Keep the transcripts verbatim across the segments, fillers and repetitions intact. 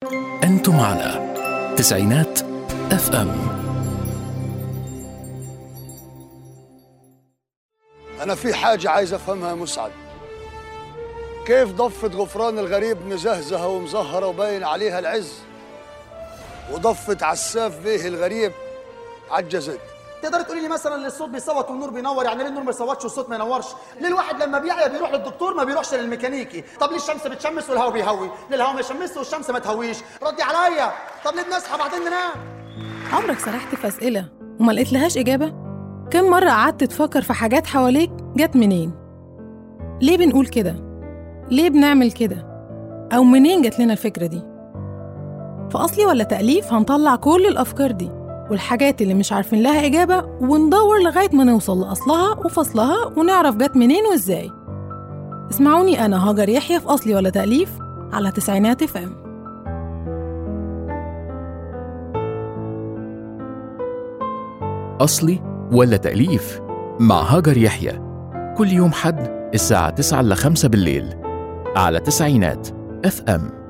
أنتم على تسعينات اف ام. أنا في حاجة عايز أفهمها يا مسعد، كيف ضفة غفران الغريب مزهزهة ومزهرة وباين عليها العز، وضفة عساف بيه الغريب عجزت؟ تقدر تقولي لي مثلا اللي الصوت بيصوت والنور بينور، يعني ليه النور ما يصوتش والصوت ما ينورش؟ ليه الواحد لما بيعيا بيروح للدكتور ما بيروحش للميكانيكي؟ طب ليه الشمس بتشمس والهواء بيهوي؟ ليه الهواء ما يشمسش والشمس ما تهويش؟ ردي عليا. طب ليه بنصحى بعدين ننام؟ عمرك سرحت في أسئلة وما لقيت لهاش إجابة؟ كم مرة قعدت تفكر في حاجات حواليك جت منين؟ ليه بنقول كده؟ ليه بنعمل كده؟ أو منين جت لنا الفكرة دي؟ في أصلي ولا تأليف هنطلع كل الأفكار دي والحاجات اللي مش عارفين لها إجابة، وندور لغاية ما نوصل لأصلها وفصلها ونعرف جت منين وإزاي. اسمعوني أنا هاجر يحيى في أصلي ولا تأليف على تسعينات اف ام. أصلي ولا تأليف مع هاجر يحيى، كل يوم حد الساعة تسعة إلى خمسة بالليل على تسعينات اف ام.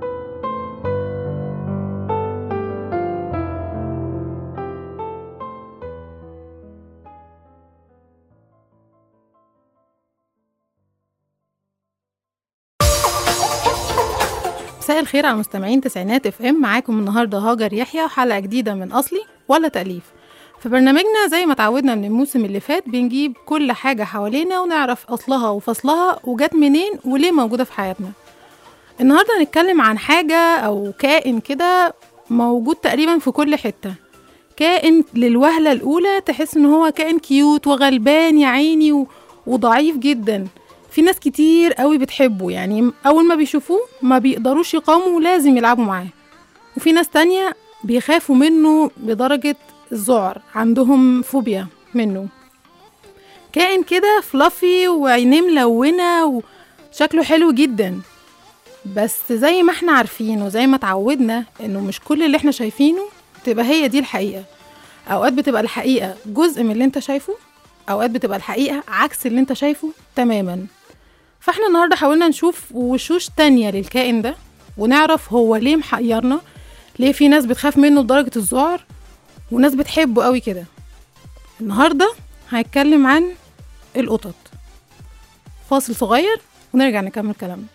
مساء الخير على مستمعين تسعينات اف ام، معاكم النهارده هاجر يحيى وحلقه جديده من اصلي ولا تأليف. في برنامجنا زي ما تعودنا من الموسم اللي فات بنجيب كل حاجه حوالينا ونعرف اصلها وفصلها وجت منين وليه موجوده في حياتنا. النهارده هنتكلم عن حاجه او كائن كده موجود تقريبا في كل حته، كائن للوهله الاولى تحس ان هو كائن كيوت وغلبان يا عيني و... وضعيف جدا. في ناس كتير قوي بتحبه، يعني أول ما بيشوفوه ما بيقدروش يقاوموا ولازم يلعبوا معاه. وفي ناس تانية بيخافوا منه بدرجة الذعر، عندهم فوبيا منه. كائن كده فلافي وعينيه ملونة وشكله حلو جدا، بس زي ما احنا عارفين وزي ما تعودنا انه مش كل اللي احنا شايفينه تبقى هي دي الحقيقة. اوقات بتبقى الحقيقة جزء من اللي انت شايفه، اوقات بتبقى الحقيقة عكس اللي انت شايفه تماما. فاحنا النهاردة حاولنا نشوف وشوش تانية للكائن ده ونعرف هو ليه محيرنا، ليه في ناس بتخاف منه لدرجة الذعر وناس بتحبه قوي كده. النهاردة هنتكلم عن القطط. فاصل صغير ونرجع نكمل كلامنا.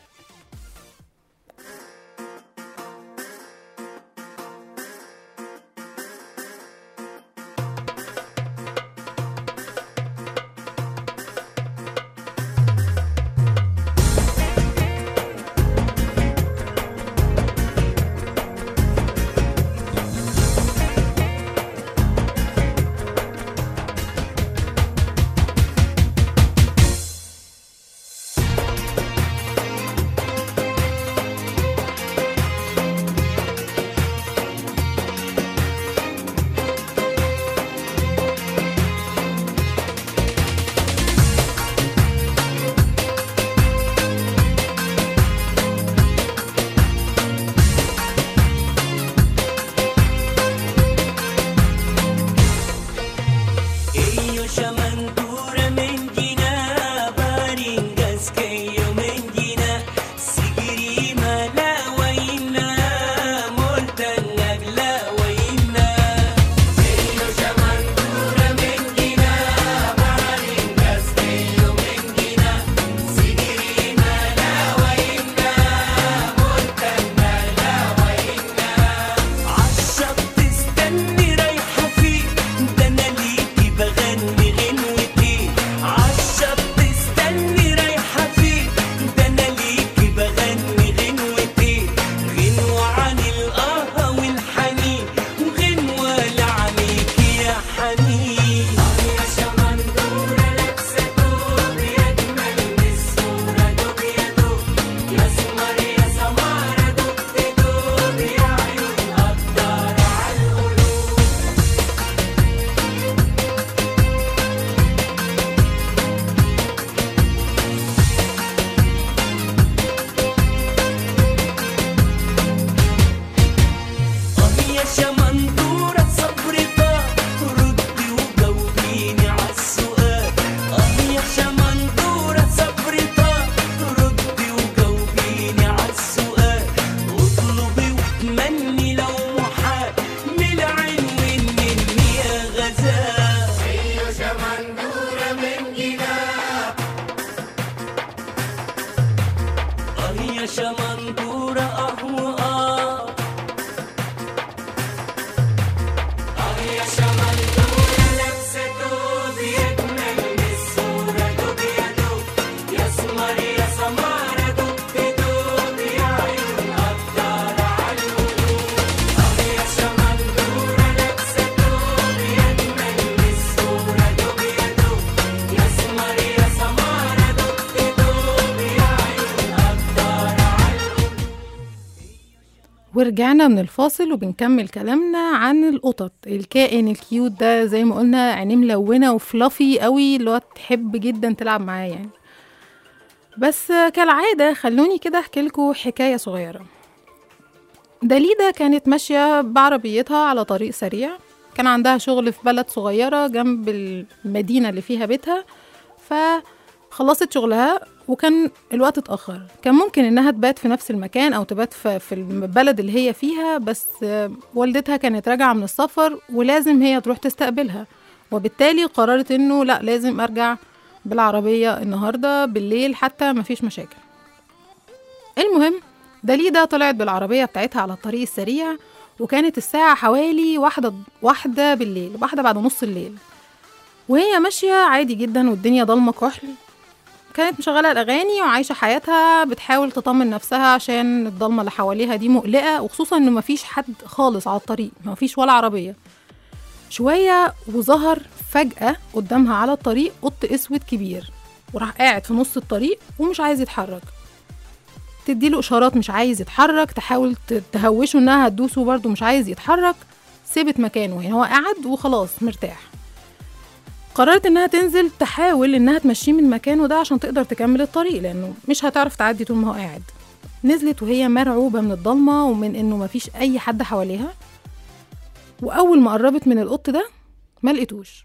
ورجعنا من الفاصل وبنكمل كلامنا عن القطط. الكائن الكيوت ده زي ما قلنا عينيه ملونة وفلافي قوي، اللي هو تحب جدا تلعب معاه يعني. بس كالعادة خلوني كده احكي لكم حكاية صغيرة. داليدا كانت ماشية بعربيتها على طريق سريع، كان عندها شغل في بلد صغيرة جنب المدينة اللي فيها بيتها، فخلصت شغلها وكان الوقت اتأخر. كان ممكن انها تبات في نفس المكان او تبات في البلد اللي هي فيها، بس والدتها كانت راجعة من السفر ولازم هي تروح تستقبلها، وبالتالي قررت انه لا، لازم ارجع بالعربية النهاردة بالليل حتى مفيش مشاكل. المهم داليدا طلعت بالعربية بتاعتها على الطريق السريع، وكانت الساعة حوالي واحدة واحدة بالليل، واحدة بعد نص الليل، وهي ماشية عادي جدا والدنيا ضلمة كحل. كانت مشغلة الأغاني وعايشة حياتها، بتحاول تطمن نفسها عشان الضلمة اللي حواليها دي مقلقة، وخصوصا إنه مفيش حد خالص على الطريق، مفيش ولا عربية. شوية وظهر فجأة قدامها على الطريق قط أسود كبير، وراح قاعد في نص الطريق ومش عايز يتحرك. تديله إشارات مش عايز يتحرك، تحاول تهوشه إنها هتدوسه برضه مش عايز يتحرك. سيبت مكانه، يعني هو قاعد وخلاص مرتاح. قررت إنها تنزل تحاول إنها تمشيه من مكانه ده عشان تقدر تكمل الطريق، لأنه مش هتعرف تعدي طول ما هو قاعد. نزلت وهي مرعوبة من الضلمة ومن إنه مفيش أي حد حواليها، وأول ما قربت من القط ده ما لقيتوش.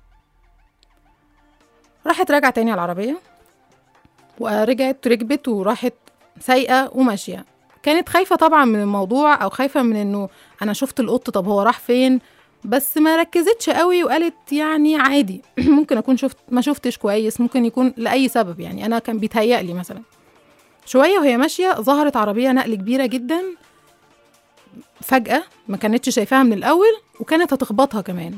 راحت راجعة تاني على العربية، ورجعت ركبت وراحت سايقة وماشية. كانت خايفة طبعا من الموضوع، أو خايفة من إنه أنا شفت القط، طب هو راح فين؟ بس ما ركزتش قوي وقالت يعني عادي ممكن أكون شفت ما شفتش كويس، ممكن يكون لأي سبب، يعني أنا كان بيتهيألي مثلا. شوية وهي ماشية ظهرت عربية نقل كبيرة جدا فجأة، ما كانتش شايفاها من الأول، وكانت هتخبطها كمان،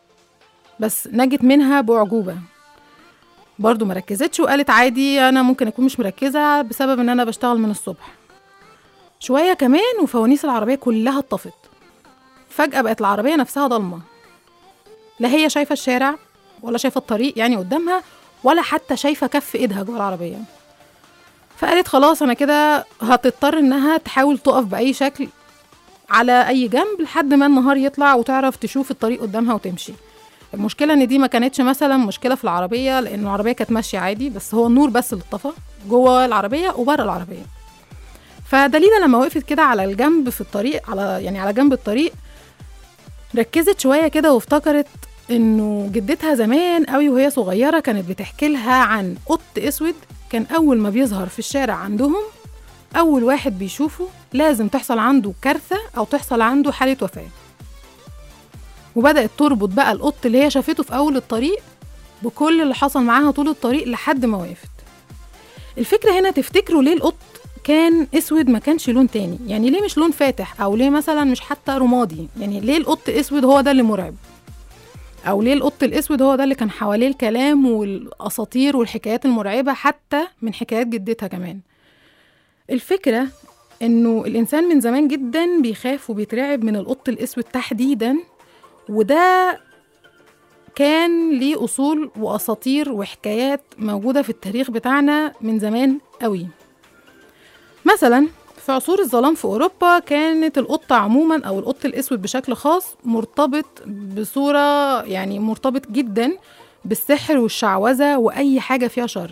بس نجت منها بأعجوبة. برضو ما ركزتش وقالت عادي، أنا ممكن أكون مش مركزة بسبب إن أنا بشتغل من الصبح. شوية كمان وفوانيس العربية كلها اتطفت. فجأة بقت العربية نفسها ضلمة، لا هي شايفة الشارع ولا شايفة الطريق يعني قدامها، ولا حتى شايفة كف إيدها جوه العربية. فقالت خلاص أنا كده هتضطر إنها تحاول تقف بأي شكل على أي جنب لحد ما النهار يطلع وتعرف تشوف الطريق قدامها وتمشي. المشكلة إن دي ما كانتش مثلا مشكلة في العربية، لأن العربية كانت ماشية عادي، بس هو النور بس اللي اتطفى جوه العربية وبره العربية. فداليدا لما وقفت كده على الجنب في الطريق، على يعني على جنب الطريق، ركزت شوية كده وافتكرت إنه جدتها زمان قوي وهي صغيرة كانت بتحكي لها عن قط أسود كان أول ما بيظهر في الشارع عندهم، أول واحد بيشوفه لازم تحصل عنده كارثة أو تحصل عنده حالة وفاة. وبدأت تربط بقى القط اللي هي شافته في أول الطريق بكل اللي حصل معاها طول الطريق لحد ما وقفت. الفكرة هنا تفتكروا ليه القط كان أسود ما كانش لون تاني؟ يعني ليه مش لون فاتح، أو ليه مثلا مش حتى رمادي؟ يعني ليه القط أسود هو ده اللي مرعب، أو ليه القط الأسود هو ده اللي كان حواليه الكلام والأساطير والحكايات المرعبة حتى من حكايات جدتها كمان؟ الفكرة إنه الإنسان من زمان جدا بيخاف وبيترعب من القط الأسود تحديدا، وده كان ليه أصول وأساطير وحكايات موجودة في التاريخ بتاعنا من زمان قوي. مثلا في عصور الظلام في أوروبا كانت القطة عموما أو القط الأسود بشكل خاص مرتبط بصورة يعني مرتبط جدا بالسحر والشعوذة وأي حاجة فيها شر.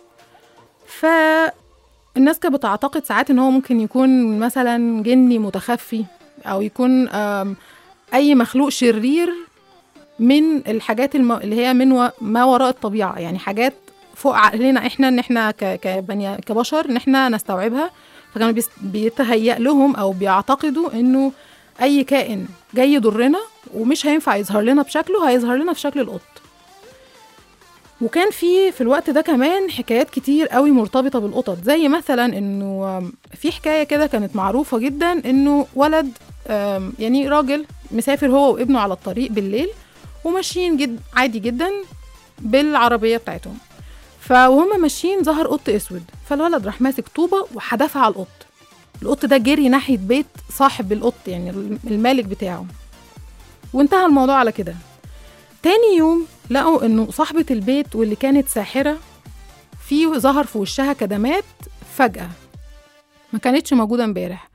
فالناس كانت بتعتقد ساعات إن هو ممكن يكون مثلا جني متخفي، أو يكون أي مخلوق شرير من الحاجات الم... اللي هي من و... ما وراء الطبيعة، يعني حاجات فوق عقلنا احنا ان احنا ك... كبني... كبشر ان احنا نستوعبها. فكانوا بيست... بيتهيأ لهم او بيعتقدوا انه اي كائن جاي يضرنا ومش هينفع يظهر لنا بشكله، هيظهر لنا في شكل القط. وكان في في الوقت ده كمان حكايات كتير قوي مرتبطة بالقطط، زي مثلا انه في حكاية كده كانت معروفة جدا، انه ولد يعني راجل مسافر هو وابنه على الطريق بالليل وماشيين جد عادي جدا بالعربية بتاعتهم، فوهم ماشيين ظهر قط اسود، فالولد راح ماسك طوبة وحدفها على القط. القط ده جري ناحية بيت صاحب القط يعني المالك بتاعه، وانتهى الموضوع على كده. تاني يوم لقوا انه صاحبة البيت واللي كانت ساحرة في ظهر في وشها كدمات فجأة ما كانتش موجودة امبارح.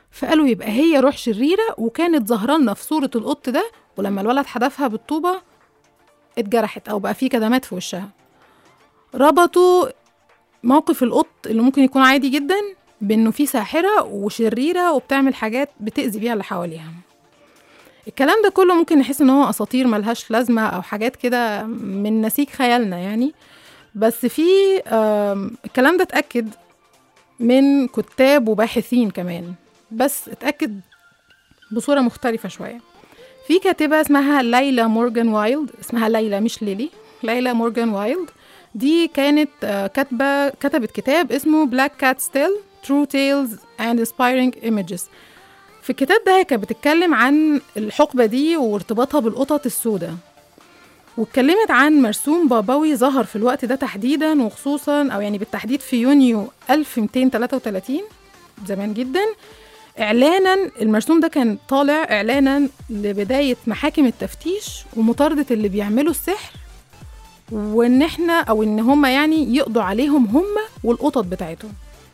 فقالوا يبقى هي روح شريرة وكانت ظهرالنا في صورة القط ده، ولما الولد حدفها بالطوبة اتجرحت أو بقى فيه كدمات في وشها. ربطوا موقف القط اللي ممكن يكون عادي جدا بأنه فيه ساحرة وشريرة وبتعمل حاجات بتأذي بيها اللي حواليها. الكلام ده كله ممكن نحس ان هو اساطير ملهاش لازمه او حاجات كده من نسيج خيالنا يعني، بس في الكلام ده اتاكد من كتاب وباحثين كمان، بس اتاكد بصوره مختلفه شويه. في كاتبه اسمها ليلى مورغان وايلد، اسمها ليلى مش ليلي، ليلى مورغان وايلد. دي كانت كاتبه كتبت كتاب اسمه Black Cat's Tale True Tales and Inspiring Images. في الكتاب ده كانت بتتكلم عن الحقبة دي وارتباطها بالقطط السوداء، واتكلمت عن مرسوم بابوي ظهر في الوقت ده تحديدا، وخصوصا أو يعني بالتحديد في يونيو ألف ومئتين وثلاثة وثلاثين، زمان جدا. إعلانا المرسوم ده كان طالع إعلانا لبداية محاكم التفتيش ومطاردة اللي بيعملوا السحر، وإن إحنا أو إن هم يعني يقضوا عليهم هم والقطط بتاعتهم.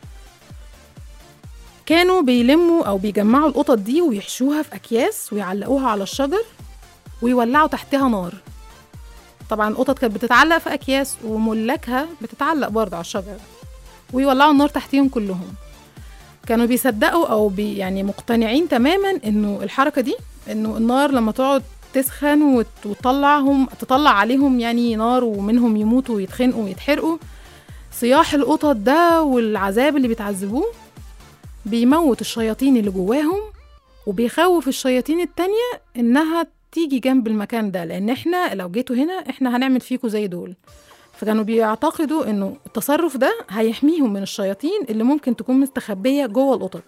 كانوا بيلموا أو بيجمعوا القطط دي ويحشوها في أكياس ويعلقوها على الشجر ويولعوا تحتها نار. طبعا القطط كانت بتتعلق في أكياس وملاكها بتتعلق برضه على الشجر، ويولعوا النار تحتهم كلهم. كانوا بيصدقوا أو بي يعني مقتنعين تماما إنه الحركة دي، إنه النار لما تقعد تسخن وتطلعهم تطلع عليهم يعني نار ومنهم يموتوا ويتخنقوا ويتحرقوا، صياح القطط ده والعذاب اللي بيتعذبوه بيموت الشياطين اللي جواهم، وبيخوف الشياطين التانية إنها تيجي جنب المكان ده، لأن إحنا لو جيتوا هنا إحنا هنعمل فيكوا زي دول. فكانوا بيعتقدوا إنه التصرف ده هيحميهم من الشياطين اللي ممكن تكون مستخبية جوه القطط.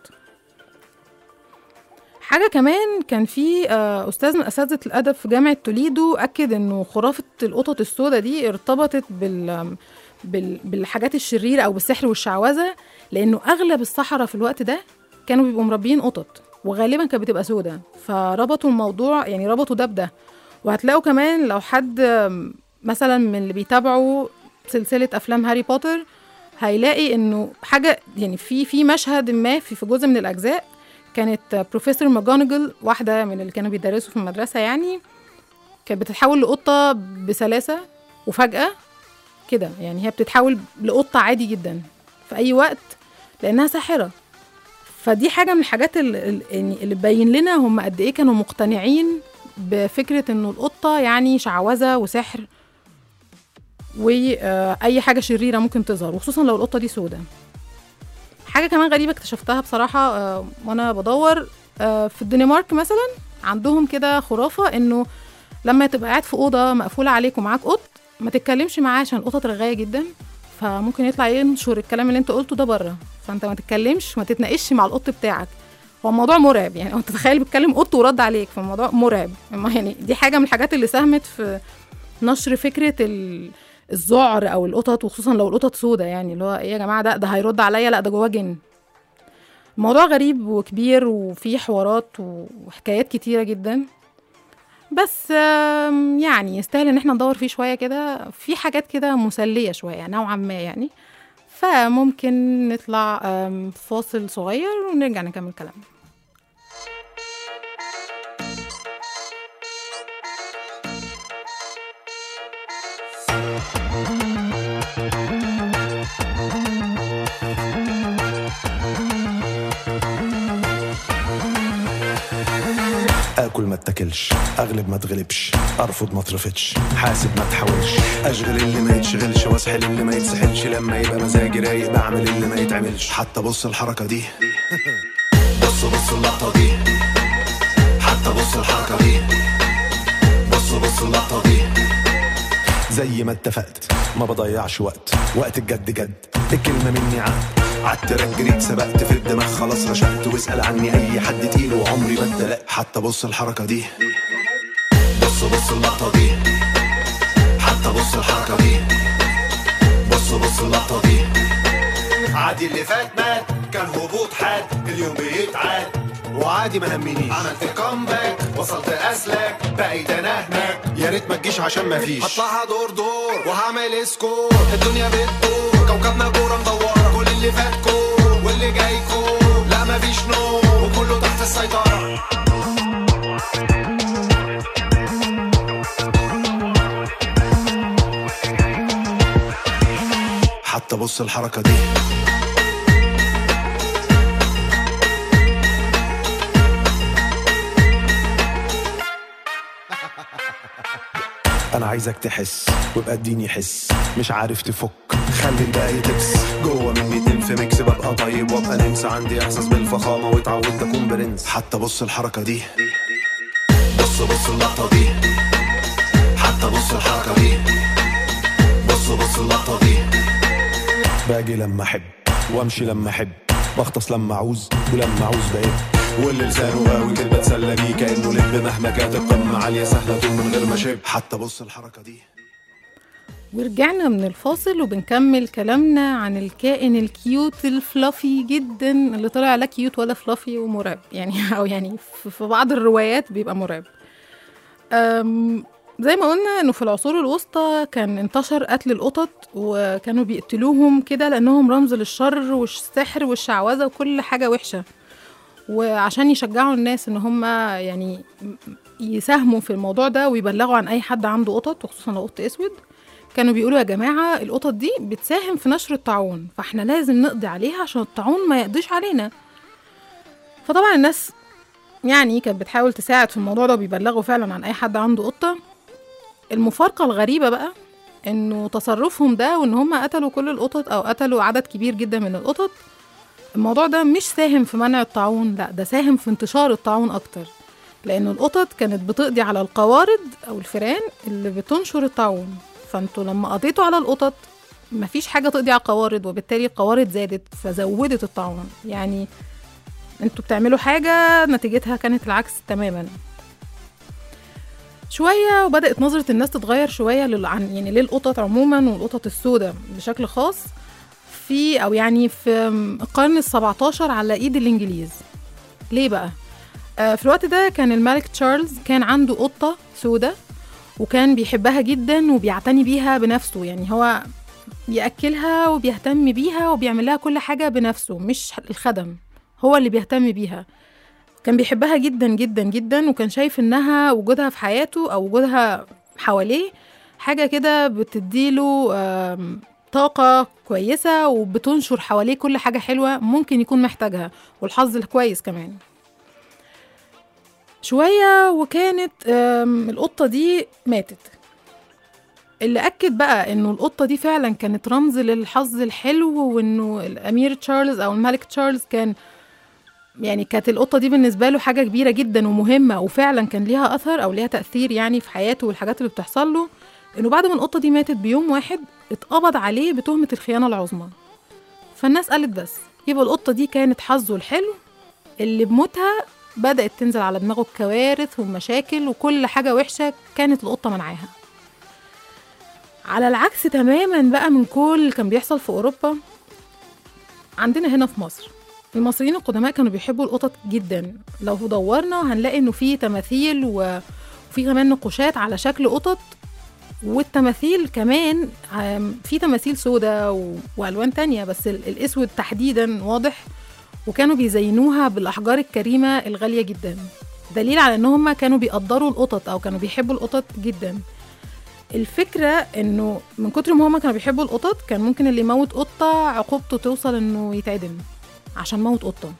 حاجة كمان، كان في أستاذ من أساتذة الأدب في جامعة توليدو أكد إنه خرافة القطط السوداء دي ارتبطت بال بالحاجات الشريرة أو بالسحر والشعوذة، لأنه أغلب السحرة في الوقت ده كانوا بيبقوا مربيين قطط، وغالبا كانت بتبقى سودة، فربطوا الموضوع يعني ربطوا ده بده. وهتلاقوا كمان لو حد مثلا من اللي بيتابعوا سلسلة أفلام هاري بوتر هيلاقي إنه حاجة يعني في في مشهد ما في في جزء من الأجزاء كانت بروفيسور ماجونيجل، واحدة من اللي كانوا بيدرسوا في المدرسة يعني، كانت بتتحول لقطة بسلاسة وفجأة كده، يعني هي بتتحول لقطة عادي جدا في أي وقت لأنها ساحرة. فدي حاجة من الحاجات اللي, اللي بين لنا هم قد إيه كانوا مقتنعين بفكرة إنه القطة يعني شعوذة وسحر وأي حاجة شريرة ممكن تظهر، وخصوصا لو القطة دي سودة. حاجة كمان غريبة اكتشفتها بصراحة وأنا بدور، في الدنمارك مثلا عندهم كده خرافة إنه لما تبقى قاعد في أوضة مقفولة عليك ومعاك قط ما تتكلمش معاه عشان القطط رغاية جدا، فممكن يطلع ينشر الكلام اللي انت قلته ده بره، فانت ما تتكلمش ما تتناقش مع القط بتاعك. هو الموضوع مرعب يعني، انت تخيل بتكلم قط ورد عليك، فالموضوع مرعب يعني. دي حاجة من الحاجات اللي ساهمت في نشر فكرة الذعر او القطط، وخصوصا لو القطط سودة، يعني اللي هو ايه يا جماعة، ده ده هيرد عليا، لا ده جواه جن. الموضوع غريب وكبير وفيه حوارات وحكايات كتيرة جدا، بس يعني يستاهل ان احنا ندور فيه شوية كده، في حاجات كده مسلية شوية نوعا ما يعني. فممكن نطلع فاصل صغير ونرجع نكمل كلامنا. اكل ما اتاكلش، اغلب ما تغلبش، ارفض ما اترفضش، حاسب ما تحاولش، اشغل اللي ما يتشغلش واسحل اللي ما يتسحلش، لما يبقى مزاجي رايق بعمل اللي ما يتعملش. حتى بص الحركه دي، بص بص اللقطه دي، حتى بص الحركه دي، بص بص اللقطه دي. زي ما اتفقت ما بضيعش وقت، وقت الجد جد، الكلمه مني عاد عالتراك جريت سبقت في الدماغ خلاص رشقت، واسأل عني اي حد تقيل وعمري ما اتدلقت. حتى بص الحركة دي، بص بص اللقطة دي، حتى بص الحركة دي، بص بص اللقطة دي. عادي اللي فات مات، كان هبوط حاد، اليوم بيتعاد وعادي ما همنيش. عملت كومباك وصلت اسلاك، بقيت انا هناك، يا ريت ما تجيش عشان ما فيش. هطلعها دور دور وهعمل سكور، الدنيا بتدور كوكبنا كورة مدورة، كل اللي فات كور واللي جاي كور، لا ما فيش نور كله تحت السيطرة. حتى بص الحركة دي انا عايزك تحس وابقى اديني حس، مش عارف تفك خلي الباقي تبس. جوه مني تنف ميكس ببقى طيب وابقى نمس، عندي احساس بالفخامه واتعودت اكون برنس. حتى بص الحركه دي بص بص اللقطه دي، حتى بص الحركه دي بص بص اللقطه دي. باجي لما احب وامشي لما احب، بغطس لما اعوز ولما اعوز بقيت، واللي لسانه قوي كده بتسلى بيه كانه لب مهما كانت القمه عاليه سهله طول من غير ما شب. حتى بص الحركه دي. ورجعنا من الفاصل وبنكمل كلامنا عن الكائن الكيوت الفلافي جدا اللي طلع لا كيوت ولا فلافي ومرعب يعني، او يعني في بعض الروايات بيبقى مرعب. زي ما قلنا انه في العصور الوسطى كان انتشر قتل القطط، وكانوا بيقتلوهم كده لانهم رمز للشر والسحر والشعوذه وكل حاجه وحشه، وعشان يشجعوا الناس ان هم يعني يساهموا في الموضوع ده ويبلغوا عن اي حد عنده قطط، وخصوصا لو قط اسود. كانوا بيقولوا يا جماعه القطط دي بتساهم في نشر الطاعون، فاحنا لازم نقضي عليها عشان الطاعون ما يقضيش علينا. فطبعا الناس يعني كانت بتحاول تساعد في الموضوع ده وبيبلغوا فعلا عن اي حد عنده قطه. المفارقه الغريبه بقى انه تصرفهم ده وان هم قتلوا كل القطط او قتلوا عدد كبير جدا من القطط، الموضوع ده مش ساهم في منع الطاعون، لا ده ساهم في انتشار الطاعون اكتر، لان القطط كانت بتقضي على القوارض او الفئران اللي بتنشر الطاعون. فانتوا لما قضيتوا على القطط مفيش حاجه تقضي على القوارض، وبالتالي القوارض زادت فزودت الطاعون. يعني انتوا بتعملوا حاجه نتيجتها كانت العكس تماما. شويه وبدات نظره الناس تتغير شويه لل... يعني للقطط عموما والقطط السوداء بشكل خاص، في او يعني في القرن السبعتاشر على ايد الانجليز. ليه بقى؟ آه في الوقت ده كان الملك تشارلز كان عنده قطه سوداء وكان بيحبها جدا وبيعتني بيها بنفسه، يعني هو بيأكلها وبيهتم بيها وبيعمل لها كل حاجه بنفسه، مش الخدم، هو اللي بيهتم بيها. كان بيحبها جدا جدا جدا، وكان شايف انها وجودها في حياته او وجودها حواليه حاجه كده بتديله طاقه كويسه وبتنشر حواليه كل حاجه حلوه ممكن يكون محتاجها، والحظ الكويس كمان. شويه وكانت القطه دي ماتت. اللي اكد بقى انه القطه دي فعلا كانت رمز للحظ الحلو، وانه الامير تشارلز او الملك تشارلز كان يعني كانت القطه دي بالنسبه له حاجه كبيره جدا ومهمه، وفعلا كان ليها اثر او ليها تاثير يعني في حياته والحاجات اللي بتحصل له. انه بعد ما القطه دي ماتت بيوم واحد اتقبض عليه بتهمه الخيانه العظمى. فالناس قالت بس يبقى القطه دي كانت حظه الحلو اللي بموتها بدات تنزل على دماغه الكوارث والمشاكل وكل حاجه وحشه كانت القطه منعاها. على العكس تماما بقى من كل اللي كان بيحصل في اوروبا، عندنا هنا في مصر المصريين القدماء كانوا بيحبوا القطط جدا. لو دورنا هنلاقي انه في تماثيل وفي كمان نقوشات على شكل قطط، والتماثيل كمان في تماثيل سوداء والوان تانية، بس الاسود تحديدا واضح، وكانوا بيزينوها بالاحجار الكريمه الغاليه جدا، دليل على انهم كانوا بيقدروا القطط او كانوا بيحبوا القطط جدا. الفكره انه من كتر ما هم كانوا بيحبوا القطط كان ممكن اللي يموت قطه عقوبته توصل انه يتعدم عشان موت قطه.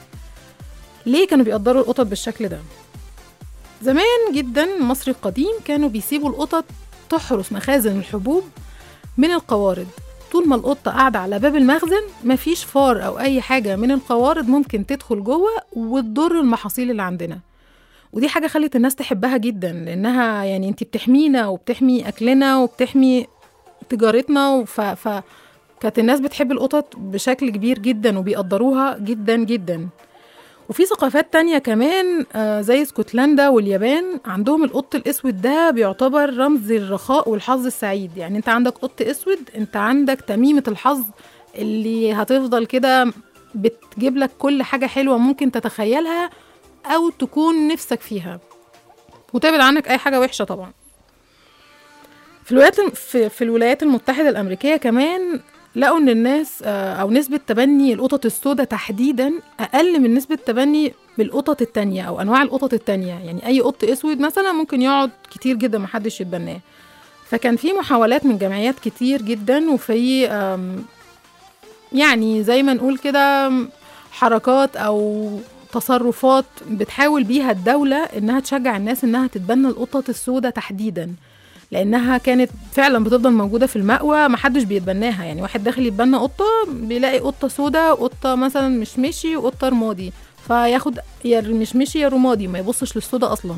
ليه كانوا بيقدروا القطط بالشكل ده؟ زمان جدا المصري القديم كانوا بيسيبوا القطط تحرس مخازن الحبوب من القوارض. طول ما القطه قاعده على باب المخزن مفيش فار او اي حاجه من القوارض ممكن تدخل جوه وتضر المحاصيل اللي عندنا. ودي حاجه خلت الناس تحبها جدا، لانها يعني انتي بتحمينا وبتحمي اكلنا وبتحمي تجارتنا، ف... ف... كانت الناس بتحب القطط بشكل كبير جدا وبيقدروها جدا جدا. وفي ثقافات تانية كمان زي اسكتلندا واليابان عندهم القط الاسود ده بيعتبر رمز الرخاء والحظ السعيد. يعني انت عندك قط اسود، انت عندك تميمة الحظ اللي هتفضل كده بتجيب لك كل حاجة حلوة ممكن تتخيلها او تكون نفسك فيها، وتبعد عنك اي حاجة وحشة طبعا. في الولايات في, في الولايات المتحدة الامريكية كمان لقوا ان الناس آه، او نسبة تبني القطط السوداء تحديدا اقل من نسبة تبني بالقطط التانية او انواع القطط التانية. يعني اي قط اسود مثلا ممكن يقعد كتير جدا محدش يتبناه. فكان في محاولات من جمعيات كتير جدا، وفي آم، يعني زي ما نقول كده حركات او تصرفات بتحاول بيها الدولة انها تشجع الناس انها تتبنى القطط السوداء تحديدا، لانها كانت فعلا بتفضل موجودة في المأوى محدش بيتبناها. يعني واحد داخل يتبنى قطة بيلاقي قطة سوداء، قطة مثلا مشمشي وقطة رمادي، فياخد يا مشمشي يا رمادي، ما يبصش للسوداء اصلا.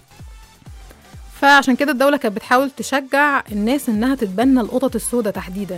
فعشان كده الدولة كانت بتحاول تشجع الناس انها تتبنى القطط السوداء تحديدا.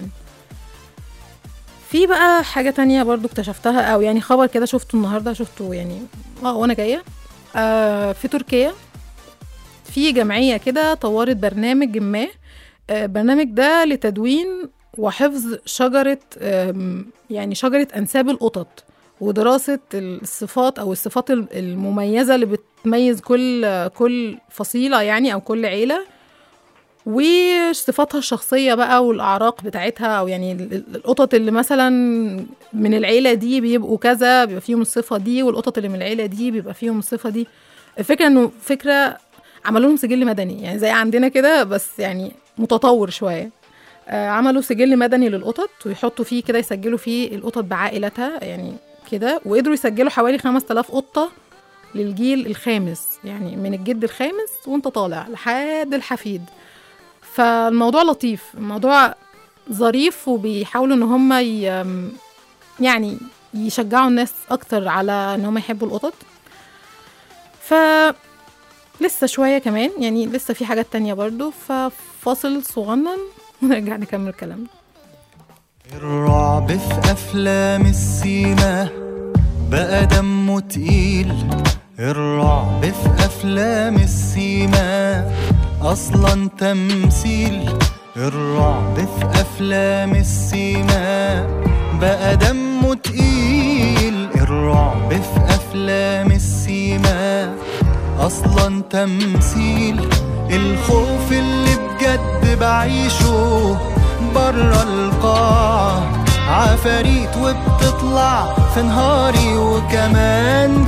في بقى حاجة تانية برضو اكتشفتها، او يعني خبر كده شفته النهاردة، شفته يعني اه وانا جاية آه في تركيا. في جمعية كده طورت برنامج ما، آه برنامج ده لتدوين وحفظ شجرة آم، يعني شجرة أنساب القطط، ودراسة الصفات أو الصفات المميزة اللي بتميز كل كل فصيلة يعني أو كل عيلة، وصفاتها الشخصية بقى والأعراق بتاعتها، أو يعني القطط اللي مثلا من العيلة دي بيبقوا كذا بيبقى فيهم الصفة دي، والقطط اللي من العيلة دي بيبقى فيهم الصفة دي. الفكرة إنه فكرة عملوا لهم سجل مدني، يعني زي عندنا كده بس يعني متطور شوية. آه عملوا سجل مدني للقطط ويحطوا فيه كده، يسجلوا فيه القطط بعائلتها يعني كده، وقدروا يسجلوا حوالي خمسة آلاف قطة للجيل الخامس، يعني من الجد الخامس وانت طالع لحد الحفيد. فالموضوع لطيف، الموضوع ظريف، وبيحاولوا ان هم ي... يعني يشجعوا الناس اكتر على ان هم يحبوا القطط. ف لسه شوية كمان، يعني لسه في حاجات تانية برضو، ففاصل صغنن ونرجع نكمل كلامنا. الرعب في أفلام السينما بقى دمه تقيل، الرعب في أفلام السينما أصلا تمثيل، الرعب في أفلام السينما بقى دمه تقيل، الرعب في أفلام السينما أصلا تمثيل، الخوف اللي بجد بعيشه برا القاعة عفاريت وبتطلع في نهاري وكمان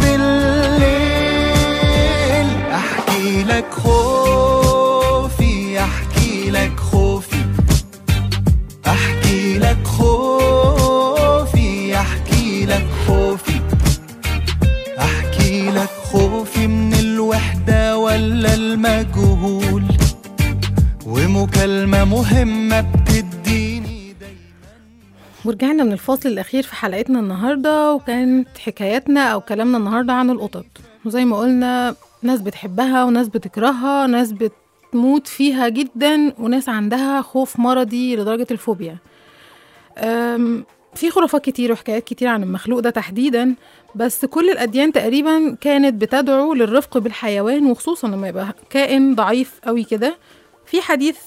بالليل. أحكي لك خوفي، أحكي لك خوفي، أحكي لك خوفي، أحكي لك خوفي، أحكي لك خوفي من الوحدة ولا المجهول، ومكالمة مهمة بتديني دايما. ورجعنا من الفاصل الأخير في حلقتنا النهاردة، وكانت حكاياتنا أو كلامنا النهاردة عن القطط. وزي ما قلنا ناس بتحبها وناس بتكرهها، ناس بتموت فيها جدا، وناس عندها خوف مرضي لدرجة الفوبيا. في خرافات كتير وحكايات كتير عن المخلوق ده تحديدا، بس كل الأديان تقريبا كانت بتدعو للرفق بالحيوان، وخصوصا لما يبقى كائن ضعيف قوي كده. في حديث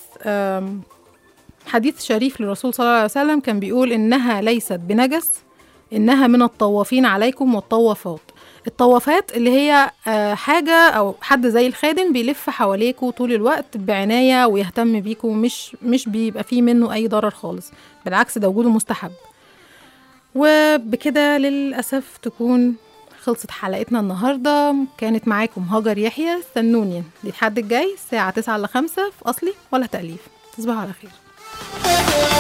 حديث شريف للرسول صلى الله عليه وسلم كان بيقول إنها ليست بنجس، إنها من الطوافين عليكم والطوافات. الطوافات اللي هي حاجة أو حد زي الخادم بيلف حواليكوا طول الوقت بعناية ويهتم بيكوا، مش مش بيبقى فيه منه أي ضرر خالص، بالعكس ده وجوده مستحب. وبكده للأسف تكون خلصت حلقتنا النهاردة. كانت معاكم هاجر يحيى، استنوني للحد الجاي الساعة تسعة إلى خمسة في أصلي ولا تأليف. تصبحوا على خير.